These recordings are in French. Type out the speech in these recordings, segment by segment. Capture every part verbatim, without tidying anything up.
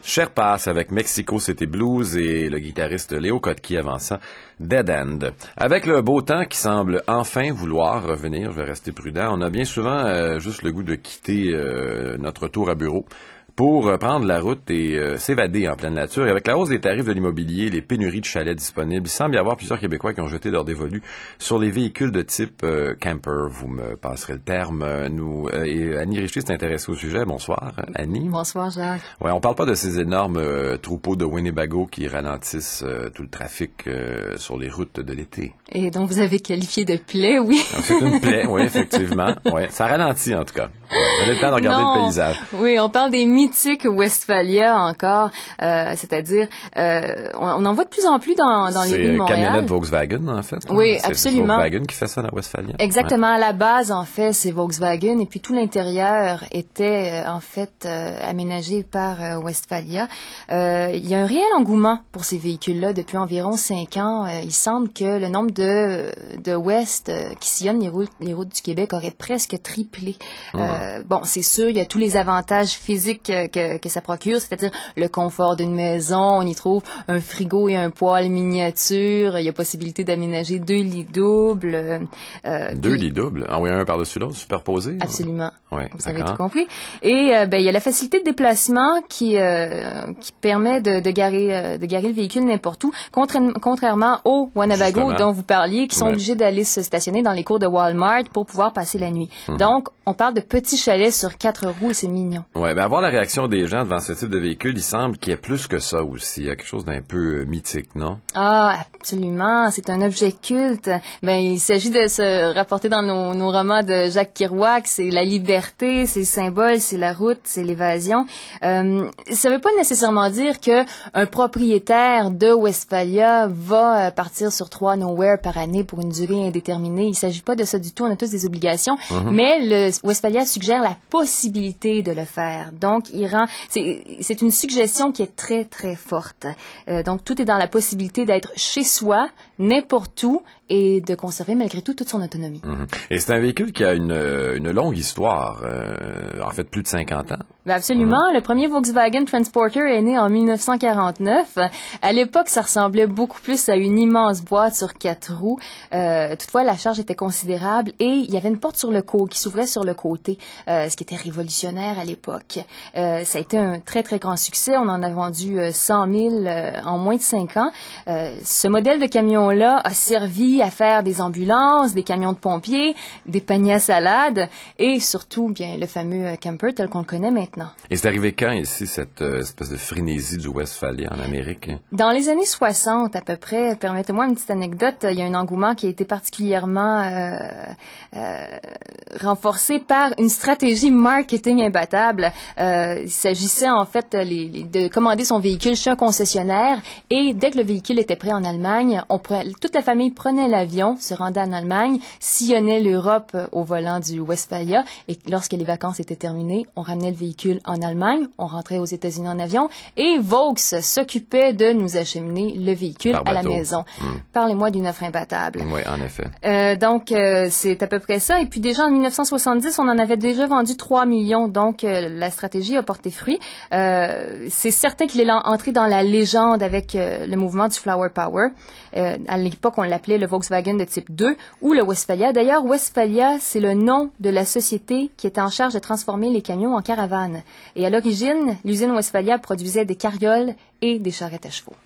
Sherpas avec Mexico City Blues et le guitariste Léo Kottke avant ça, Dead End. Avec le beau temps qui semble enfin vouloir revenir, je vais rester prudent, on a bien souvent euh, juste le goût de quitter euh, notre tour à bureau pour euh, prendre la route et euh, s'évader en pleine nature. Et avec la hausse des tarifs de l'immobilier, les pénuries de chalets disponibles, il semble y avoir plusieurs Québécois qui ont jeté leur dévolu sur les véhicules de type euh, camper. Vous me passerez le terme. Nous euh, et Annie Richer s'est intéressée au sujet. Bonsoir, Annie. Bonsoir, Jacques. Ouais, on parle pas de ces énormes euh, troupeaux de Winnebago qui ralentissent euh, tout le trafic euh, sur les routes de l'été. Et donc vous avez qualifié de plaie, oui. Donc, c'est une plaie, oui, effectivement. Ouais, ça ralentit en tout cas. On a le temps de regarder non. le paysage. Oui, on parle des mythiques Westphalia encore, euh, c'est-à-dire euh, on, on en voit de plus en plus dans, dans les rues de Montréal. C'est camionnette Volkswagen en fait. Oui, c'est absolument. Volkswagen qui fait ça dans Westphalia. Exactement. Ouais. À la base, en fait, c'est Volkswagen et puis tout l'intérieur était euh, en fait euh, aménagé par euh, Westphalia. Euh, il y a un réel engouement pour ces véhicules-là depuis environ cinq ans. Euh, il semble que le nombre de de West euh, qui sillonnent les routes les routes du Québec aurait presque triplé. Mmh. Euh, bon, c'est sûr, il y a tous les avantages physiques euh, que que ça procure, c'est-à-dire le confort d'une maison. On y trouve un frigo et un poêle miniature. Il y a possibilité d'aménager deux lits doubles. Euh, deux puis, lits doubles? Ah oui, un par-dessus l'autre, superposés? Absolument. Oui, vous avez tout compris. Et euh, ben il y a la facilité de déplacement qui euh, qui permet de, de garer euh, de garer le véhicule n'importe où, contra- contrairement aux Winnebago Justement. dont vous parliez, qui sont ouais. obligés d'aller se stationner dans les cours de Walmart pour pouvoir passer la nuit. Mm-hmm. Donc, on parle de petits chalets sur quatre roues et c'est mignon. Ouais, ben avoir la réaction des gens devant ce type de véhicule, il semble qu'il y ait plus que ça aussi. Il y a quelque chose d'un peu euh, mythique, non? Ah, absolument. C'est un objet culte. Ben, il s'agit de se rapporter dans nos, nos romans de Jacques Kerouac. C'est la liberté, c'est le symbole, c'est la route, c'est l'évasion. Euh, ça veut pas nécessairement dire que un propriétaire de Westphalia va partir sur trois nowhere par année pour une durée indéterminée. Il s'agit pas de ça du tout. On a tous des obligations. Mm-hmm. Mais le Westphalia suggère la possibilité de le faire. Donc, il rend, c'est, c'est une suggestion qui est très, très forte. Euh, donc, tout est dans la possibilité d'être chez soi, n'importe où, et de conserver malgré tout toute son autonomie. Mmh. Et c'est un véhicule qui a une, une longue histoire, euh, en fait plus de cinquante ans. Ben absolument. Mmh. Le premier Volkswagen Transporter est né en dix-neuf cent quarante-neuf. À l'époque, ça ressemblait beaucoup plus à une immense boîte sur quatre roues. Euh, toutefois, la charge était considérable et il y avait une porte sur le côté qui s'ouvrait sur le côté, euh, ce qui était révolutionnaire à l'époque. Euh, ça a été un très, très grand succès. On en a vendu euh, cent mille euh, en moins de cinq ans. Euh, ce modèle de camion-là a servi à faire des ambulances, des camions de pompiers, des paniers à salade et surtout, bien, le fameux camper tel qu'on le connaît maintenant. Et c'est arrivé quand ici, cette euh, espèce de frénésie du Westphalia en Amérique? Dans les années soixante à peu près, permettez-moi une petite anecdote, il y a un engouement qui a été particulièrement euh, euh, renforcé par une stratégie marketing imbattable. Euh, il s'agissait en fait les, les, de commander son véhicule chez un concessionnaire et dès que le véhicule était prêt en Allemagne, on prenait, toute la famille prenait l'avion, se rendait en Allemagne, sillonnait l'Europe au volant du Westphalia et lorsque les vacances étaient terminées, on ramenait le véhicule en Allemagne, on rentrait aux États-Unis en avion et Vaux s'occupait de nous acheminer le véhicule à la maison. Mmh. Parlez-moi d'une offre imbattable. Oui, en effet. Euh, donc, euh, c'est à peu près ça. Et puis déjà, en dix-neuf cent soixante-dix, on en avait déjà vendu trois millions. Donc, euh, la stratégie a porté fruit. Euh, c'est certain qu'il est entré dans la légende avec euh, le mouvement du Flower Power. Euh, à l'époque, on l'appelait le Volkswagen de type deux ou le Westphalia. D'ailleurs, Westphalia, c'est le nom de la société qui était en charge de transformer les camions en caravanes. Et à l'origine, l'usine Westphalia produisait des carrioles et des charrettes à chevaux.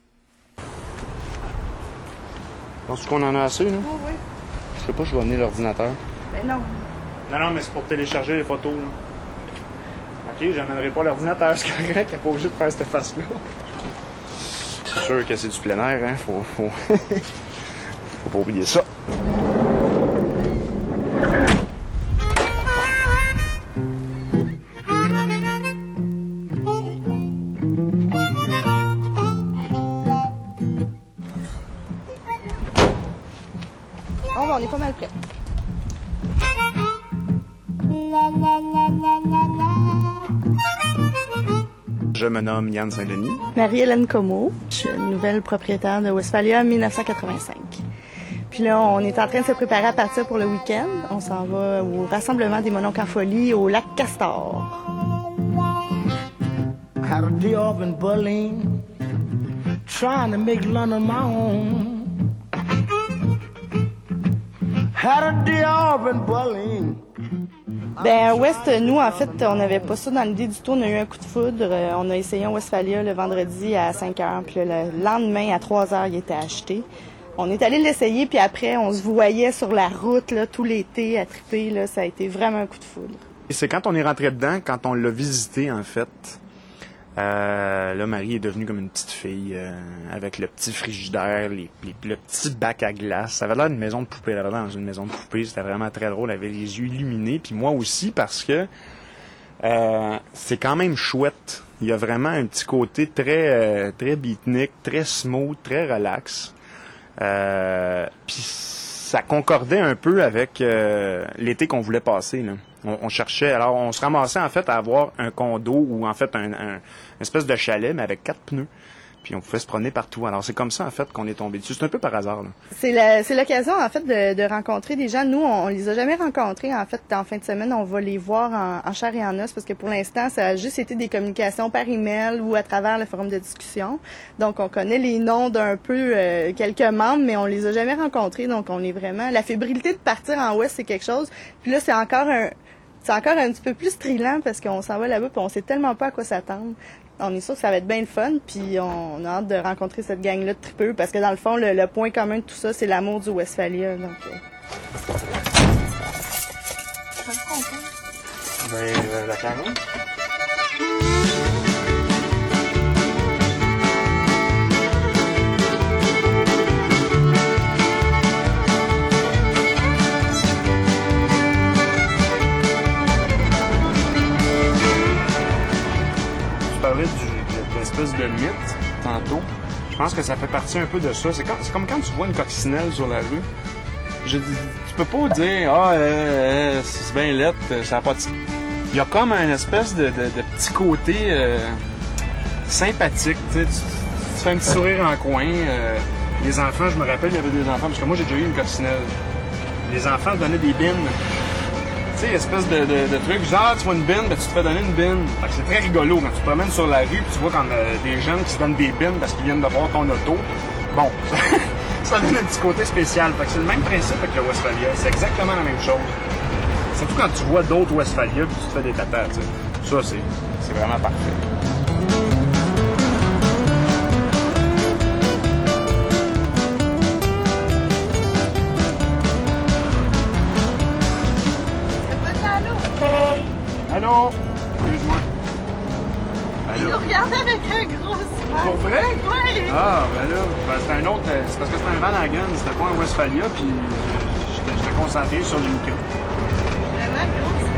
Penses-tu qu'on en a assez, là? Oh, oui. Je sais pas, je vais amener l'ordinateur. Ben non. Non, non, mais c'est pour télécharger les photos, là. OK, j'amènerai pas l'ordinateur, c'est correct, elle n'est pas obligée de faire cette face-là. C'est sûr que c'est du plein air, hein? Faut, faut... faut pas oublier ça. On est pas mal prêts. Je me nomme Yann Saint-Denis. Marie-Hélène Comeau. Je suis une nouvelle propriétaire de Westphalia en dix-neuf cent quatre-vingt-cinq. Puis là, on est en train de se préparer à partir pour le week-end. On s'en va au rassemblement des Mononcles en folie au lac Castor. Had a day off in Berlin, trying to make London my home. Had a day off in Berlin. Ben, à West, nous, en fait, on n'avait pas ça dans l'idée du tout. On a eu un coup de foudre. Euh, on a essayé en Westphalia le vendredi à cinq heures. Puis le lendemain, à trois heures, il était acheté. On est allé l'essayer, puis après, on se voyait sur la route là, tout l'été à triper. Là, ça a été vraiment un coup de foudre. Et c'est quand on est rentré dedans, quand on l'a visité, en fait. Euh, là, Marie est devenue comme une petite fille, euh, avec le petit frigidaire, les, les, le petit bac à glace. Ça avait l'air d'une maison de poupée. Elle avait l'air dans une maison de poupée. C'était vraiment très drôle. Elle avait les yeux illuminés. Puis moi aussi, parce que euh, c'est quand même chouette. Il y a vraiment un petit côté très, euh, très beatnik, très smooth, très relax. Euh, Puis ça concordait un peu avec euh, l'été qu'on voulait passer, là. On, on cherchait, alors on se ramassait en fait à avoir un condo ou en fait un, un une espèce de chalet, mais avec quatre pneus. Puis on pouvait se promener partout. Alors c'est comme ça en fait qu'on est tombé dessus. C'est un peu par hasard, là. C'est la, c'est l'occasion en fait de, de rencontrer des gens. Nous, on, on les a jamais rencontrés. En fait, en fin de semaine, on va les voir en, en chair et en os parce que pour l'instant, ça a juste été des communications par email ou à travers le forum de discussion. Donc, on connaît les noms d'un peu euh, quelques membres, mais on les a jamais rencontrés. Donc, on est vraiment la fébrilité de partir en Ouest, c'est quelque chose. Puis là, c'est encore un c'est encore un petit peu plus thrillant parce qu'on s'en va là-bas puis on sait tellement pas à quoi s'attendre. On est sûr que ça va être bien le fun, puis on a hâte de rencontrer cette gang-là de tripeux, parce que dans le fond, le, le point commun de tout ça, c'est l'amour du Westphalia. Donc, euh... Ben, euh, la carotte. Tu parlais du, de l'espèce de mythe tantôt. Je pense que ça fait partie un peu de ça. C'est comme, c'est comme quand tu vois une coccinelle sur la rue. Je dis, tu peux pas dire, ah, euh, euh, c'est bien lettre, ça n'a pas de... Il y a comme un espèce de, de, de petit côté euh, sympathique. Tu, sais, tu, tu fais un petit sourire en coin. Euh, les enfants, je me rappelle, il y avait des enfants, parce que moi j'ai déjà eu une coccinelle. Les enfants donnaient des bines. Tu sais, espèce de, de, de truc, genre tu vois une bine, ben, tu te fais donner une bine. Fait que c'est très rigolo quand tu te promènes sur la rue puis tu vois comme euh, des jeunes qui se donnent des bines parce qu'ils viennent de voir ton auto. Bon, ça donne un petit côté spécial. Fait que c'est le même principe avec le Westphalia. C'est exactement la même chose. Surtout quand tu vois d'autres Westphalia puis tu te fais des tatas, tu sais. Ça, c'est, c'est vraiment parfait. Allô? Excuse-moi. Allô? Il nous regardait avec un gros smile. Pour vrai? Oui! Ah, ben là, ben c'est un autre. C'est parce que c'était un Van Hagen, c'était pas un Westphalia, puis j'étais, j'étais concentré sur le micro. Vraiment gros smile.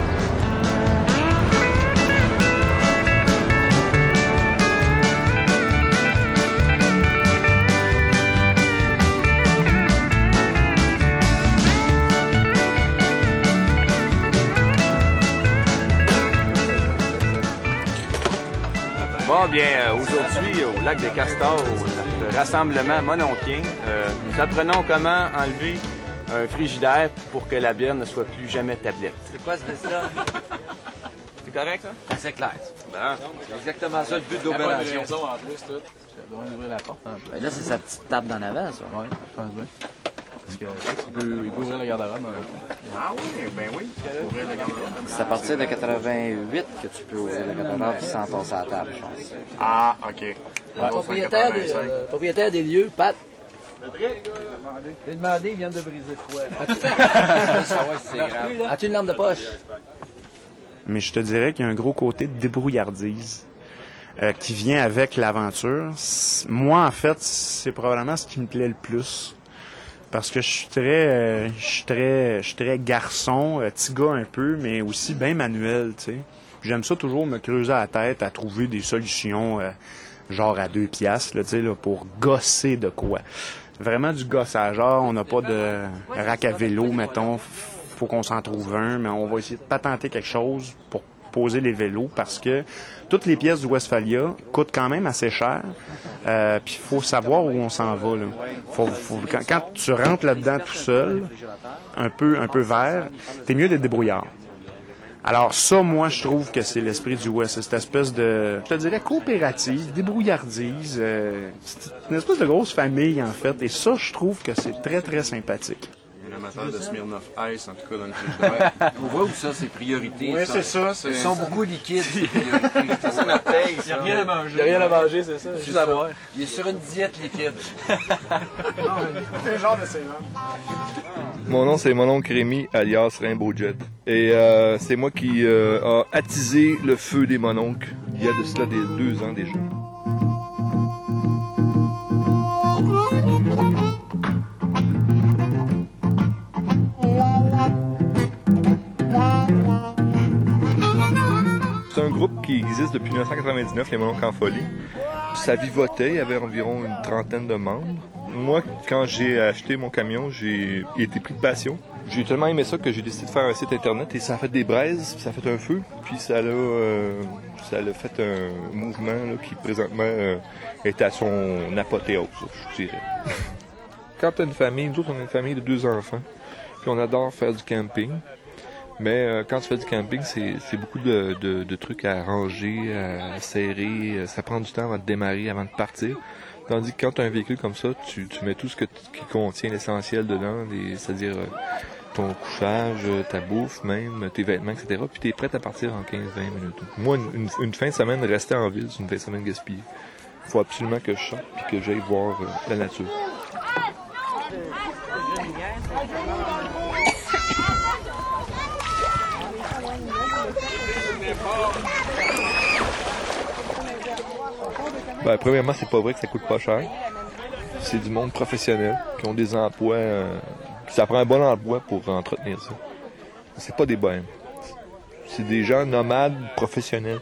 Bon, bien, euh, aujourd'hui, au lac des Castors, au notre rassemblement mononcien, euh, nous apprenons comment enlever un frigidaire pour que la bière ne soit plus jamais tablette. C'est quoi ce ça? C'est correct, ça? C'est clair. Bon. C'est exactement ça le but de l'opération. en plus, tout. Je dois ouvrir la porte un peu. Ben là, c'est sa petite table d'en avant, ça. Oui, je pense bien. Parce que, il, peut, il peut ouvrir le garde-robe. Ah oui, ben oui. Ouvrir le garde-robe. C'est à partir de quatre-vingt-huit que tu peux ouvrir le garde-robe sans passer à la table, je pense. Ah, OK. Ouais. Propriétaire, des, euh, propriétaire des lieux, Pat. J'ai demandé, il vient de briser quoi. As-tu une lampe de poche? Mais je te dirais qu'il y a un gros côté de débrouillardise euh, qui vient avec l'aventure. C- Moi, en fait, c'est probablement ce qui me plaît le plus. Parce que je suis très, euh, je suis très, je suis très garçon, euh, petit gars un peu, mais aussi bien manuel, tu sais. J'aime ça toujours me creuser la tête à trouver des solutions, euh, genre à deux piastres, là, tu sais, là, pour gosser de quoi. Vraiment du gossage. Genre, on n'a pas de rack à vélo, mettons. Faut qu'on s'en trouve un, mais on va essayer de patenter quelque chose pour poser les vélos parce que toutes les pièces du Westphalia coûtent quand même assez cher. Euh, puis il faut savoir où on s'en va. Là. Faut, faut, quand, quand tu rentres là-dedans tout seul, un peu, un peu vert, t'es mieux d'être débrouillard. Alors ça, moi, je trouve que c'est l'esprit du West. C'est cette espèce de, je te dirais, coopérative, débrouillardise. Euh, c'est une espèce de grosse famille, en fait. Et ça, je trouve que c'est très, très sympathique. Amateur de Smirnoff Ice, en tout cas, dans le frigidaire. On voit où ça, c'est priorité. Oui, c'est ça. C'est... Ils sont beaucoup liquides, c'est priorité. Ça, c'est notre paye. Il n'y a rien à manger. Il n'y a rien à manger, c'est ça. Juste à boire. Il est sur une diète liquide. C'est le genre de céleri. Mon nom, c'est mon oncle Rémi, alias Rainbow Jet. Et euh, c'est moi qui euh, a attisé le feu des mononcles il y a de cela des deux ans déjà. C'est un groupe qui existe depuis dix-neuf cent quatre-vingt-dix-neuf, les Mononcles en folie. Ça vivotait, il y avait environ une trentaine de membres. Moi, quand j'ai acheté mon camion, j'ai été pris de passion. J'ai tellement aimé ça que j'ai décidé de faire un site internet et ça a fait des braises, ça a fait un feu, puis ça l'a, euh, ça l'a fait un mouvement là, qui présentement euh, est à son apothéose, je dirais. Quand tu as une famille, nous autres on a une famille de deux enfants, puis on adore faire du camping. Mais euh, quand tu fais du camping, c'est, c'est beaucoup de, de, de trucs à ranger, à serrer. Ça prend du temps avant de démarrer, avant de partir. Tandis que quand tu as un véhicule comme ça, tu, tu mets tout ce que qui contient l'essentiel dedans, les, c'est-à-dire euh, ton couchage, ta bouffe même, tes vêtements, et cetera. Puis tu es prêt à partir en quinze à vingt minutes. Moi, une, une, une fin de semaine, rester en ville, c'est une fin de semaine gaspillée. Il faut absolument que je sorte et que j'aille voir euh, la nature. Ben, premièrement, c'est pas vrai que ça coûte pas cher. C'est du monde professionnel qui ont des emplois. Euh, ça prend un bon emploi pour entretenir ça. C'est pas des bohèmes. C'est des gens nomades professionnels.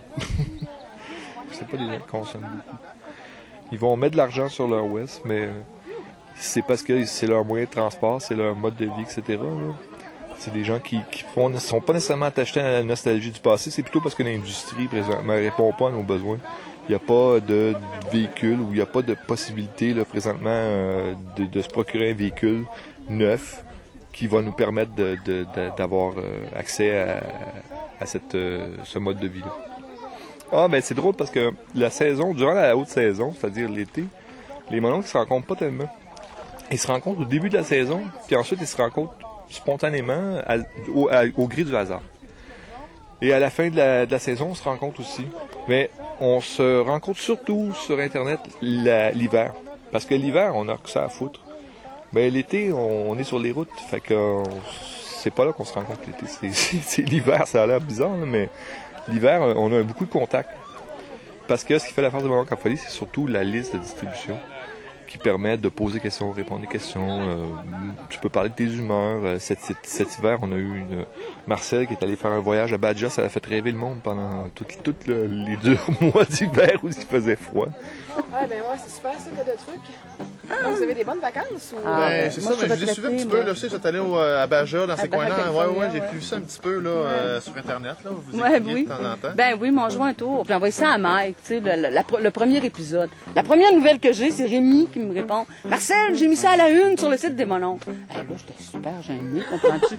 C'est pas des gens qui consomment beaucoup. Ils vont mettre de l'argent sur leur West, mais c'est parce que c'est leur moyen de transport, c'est leur mode de vie, et cetera. Là. C'est des gens qui ne sont pas nécessairement attachés à la nostalgie du passé. C'est plutôt parce que l'industrie, présentement, ne répond pas à nos besoins. Il n'y a pas de véhicule ou il n'y a pas de possibilité là, présentement euh, de, de se procurer un véhicule neuf qui va nous permettre de, de, de, d'avoir euh, accès à, à cette, euh, ce mode de vie-là. Ah, ben c'est drôle parce que la saison, durant la haute saison, c'est-à-dire l'été, les mononcles ne se rencontrent pas tellement. Ils se rencontrent au début de la saison, puis ensuite ils se rencontrent spontanément à, au, à, au gré du hasard. Et à la fin de la, de la saison, on se rencontre aussi. Mais on se rencontre surtout sur Internet la, l'hiver. Parce que l'hiver, on a que ça à foutre. Mais l'été, on, on est sur les routes. Fait que on, c'est pas là qu'on se rencontre l'été. C'est, c'est, c'est l'hiver, ça a l'air bizarre, là, mais l'hiver, on a beaucoup de contacts. Parce que ce qui fait la force de Mononcles en folie, c'est surtout la liste de distribution qui permet de poser des questions, répondre des questions. Euh, tu peux parler de tes humeurs. Euh, cet, cet, cet hiver, on a eu une Marcel qui est allé faire un voyage à Badja. Ça a fait rêver le monde pendant tous tout le, les deux mois d'hiver où il faisait froid. Ouais, ben ouais, c'est super ça, que de trucs. Ah. Vous avez des bonnes vacances? Ou... Ah, ben, c'est moi, ça, mais je l'ai suivi un petit peu. Là, je sais, j'étais allé au, à Baja, dans à ces coins-là. Ouais, ouais, j'ai vu ça un petit peu là, ouais. euh, sur Internet. Là, vous ouais, oui. de temps en temps. Ben oui, mon joint un tour. Puis envoyé ça à Mike, tu sais, le, le, la, le premier épisode. La première nouvelle que j'ai, c'est Rémi qui me répond « Marcel, j'ai mis ça à la une sur le site des Mononcles. » Eh là, j'étais super gênée, comprends-tu?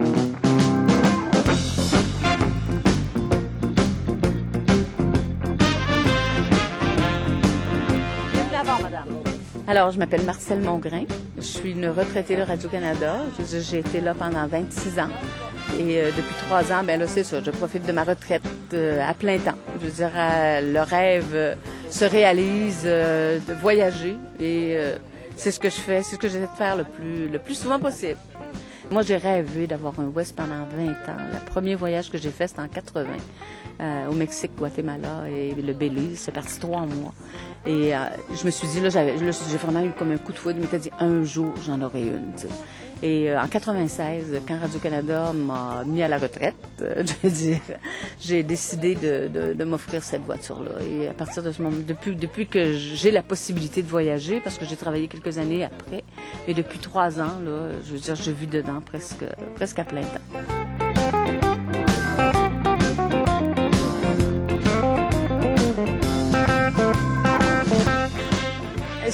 Alors, je m'appelle Marcel Mongrain. Je suis une retraitée de Radio-Canada. Je, j'ai été là pendant vingt-six ans. Et euh, depuis trois ans, ben là, c'est ça. Je profite de ma retraite euh, à plein temps. Je veux dire, euh, le rêve euh, se réalise euh, de voyager. Et euh, c'est ce que je fais. C'est ce que j'essaie de faire le plus, le plus souvent possible. Moi, j'ai rêvé d'avoir un West pendant vingt ans. Le premier voyage que j'ai fait, c'était en quatre-vingts. Euh, au Mexique, Guatemala et le Belize. C'est parti trois mois. Et euh, je me suis dit, là, j'avais, là, j'ai vraiment eu comme un coup de foudre. Je m'étais dit, un jour, j'en aurai une, tu sais. Et euh, en quatre-vingt-seize, quand Radio-Canada m'a mis à la retraite, euh, je veux dire, j'ai décidé de, de, de m'offrir cette voiture-là. Et à partir de ce moment, depuis, depuis que j'ai la possibilité de voyager, parce que j'ai travaillé quelques années après, et depuis trois ans, là, je veux dire, je vis dedans presque, presque à plein temps.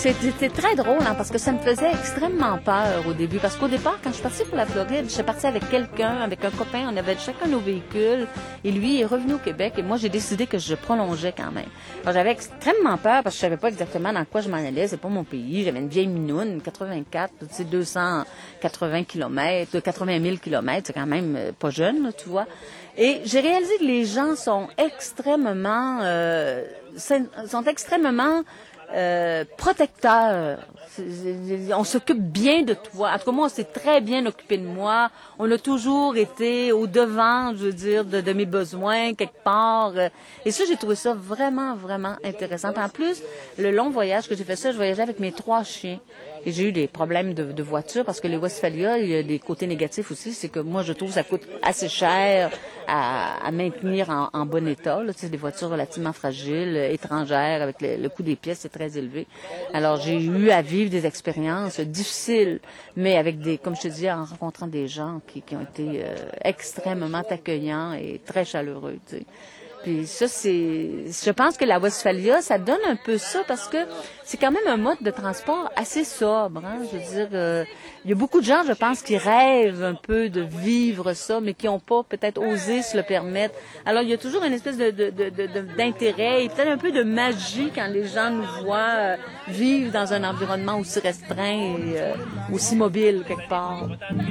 c'était très drôle, hein, parce que ça me faisait extrêmement peur au début. Parce qu'au départ, quand je suis partie pour la Floride, je suis partie avec quelqu'un, avec un copain, on avait chacun nos véhicules, et lui est revenu au Québec, et moi, j'ai décidé que je prolongeais quand même. Alors, j'avais extrêmement peur, parce que je savais pas exactement dans quoi je m'en allais, c'est pas mon pays, j'avais une vieille minoune, quatre-vingt-quatre, tu sais, deux cent quatre-vingts kilomètres, quatre-vingt mille kilomètres, c'est quand même pas jeune, là, tu vois. Et j'ai réalisé que les gens sont extrêmement, euh, sont extrêmement euh, protecteurs. On s'occupe bien de toi. En tout cas, moi, on s'est très bien occupé de moi. On a toujours été au devant, je veux dire, de, de mes besoins quelque part. Et ça, j'ai trouvé ça vraiment, vraiment intéressant. En plus, le long voyage que j'ai fait ça, je voyageais avec mes trois chiens. Et j'ai eu des problèmes de, de voiture parce que les Westphalia, il y a des côtés négatifs aussi. C'est que moi, je trouve que ça coûte assez cher à, à maintenir en, en bon état. Là. Tu sais, des voitures relativement fragiles, étrangères, avec le, le coût des pièces, c'est très élevé. Alors, j'ai eu à vivre des expériences difficiles, mais avec des, comme je te dis, en rencontrant des gens qui, qui ont été euh, extrêmement accueillants et très chaleureux, tu sais. Puis ça, c'est... Je pense que la Westphalia, ça donne un peu ça parce que c'est quand même un mode de transport assez sobre. Hein? Je veux dire, euh, il y a beaucoup de gens, je pense, qui rêvent un peu de vivre ça, mais qui n'ont pas peut-être osé se le permettre. Alors, il y a toujours une espèce de, de, de, de, d'intérêt et peut-être un peu de magie quand les gens nous voient euh, vivre dans un environnement aussi restreint et euh, aussi mobile quelque part.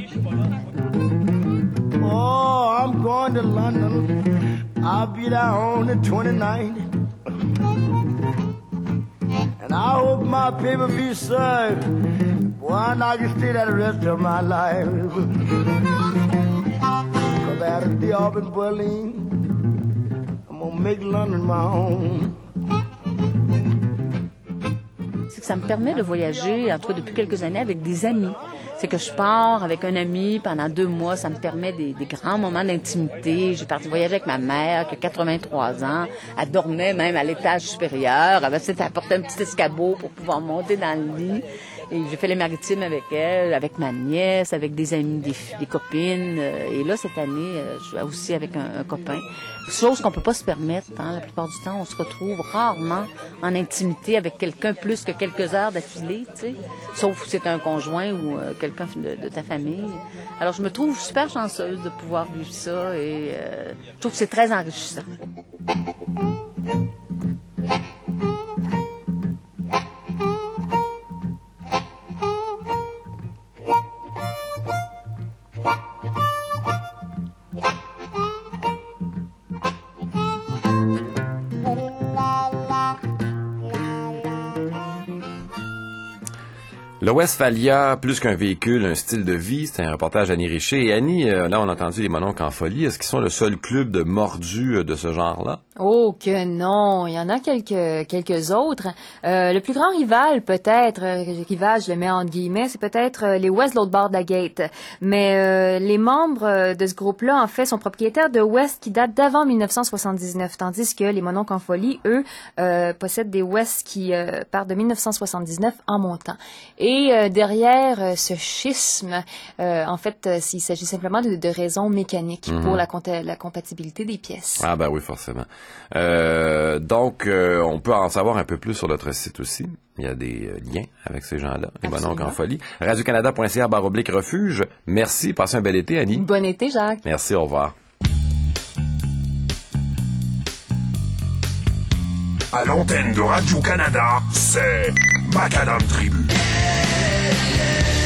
Oh, I'm going to London. I'll be there on the twenty-ninth. And I hope my paper be served. Boy, I can stay there the rest of my life. Cause after the Auburn Berlin, I'm gonna make London my home. C'est que ça me permet de voyager, en tout cas depuis quelques années, avec des amis. C'est que je pars avec un ami pendant deux mois, ça me permet des, des grands moments d'intimité. J'ai parti voyager avec ma mère, qui a quatre-vingt-trois ans. Elle dormait même à l'étage supérieur. Elle s'était apporté un petit escabeau pour pouvoir monter dans le lit. Et j'ai fait les maritimes avec elle, avec ma nièce, avec des amis, des, des copines. Et là, cette année, je vais aussi avec un, un copain. Chose qu'on peut pas se permettre. Hein. La plupart du temps, on se retrouve rarement en intimité avec quelqu'un plus que quelques heures d'affilée, tu sais. Sauf si c'est un conjoint ou euh, quelqu'un de, de ta famille. Alors, je me trouve super chanceuse de pouvoir vivre ça et euh, je trouve que c'est très enrichissant. Le Westphalia, plus qu'un véhicule, un style de vie, c'est un reportage d'Annie Richer. Et Annie, euh, là, on a entendu les Mononcles en folie. Est-ce qu'ils sont le seul club de mordus euh, de ce genre-là? Oh que non, il y en a quelques quelques autres. Euh, le plus grand rival, peut-être, euh, rival, je le mets entre guillemets, c'est peut-être euh, les West de l'autre bord de la Gate. Mais euh, les membres euh, de ce groupe-là, en fait, sont propriétaires de West qui datent d'avant dix-neuf cent soixante-dix-neuf, tandis que les Mononcles en folie, eux, euh, possèdent des West qui euh, partent de dix-neuf cent soixante-dix-neuf en montant. Et euh, derrière euh, ce schisme, euh, en fait, euh, il s'agit simplement de, de raisons mécaniques mm-hmm. pour la, compa- la compatibilité des pièces. Ah ben oui, forcément. Euh, donc, euh, on peut en savoir un peu plus sur notre site aussi. Il y a des euh, liens avec ces gens-là, les Mononcles en folie. radio canada point c a barre oblique refuge. Merci. Passez un bel été, Annie. Bon été, Jacques. Merci, au revoir. À l'antenne de Radio-Canada, c'est Macadam Tribu. Yeah, yeah.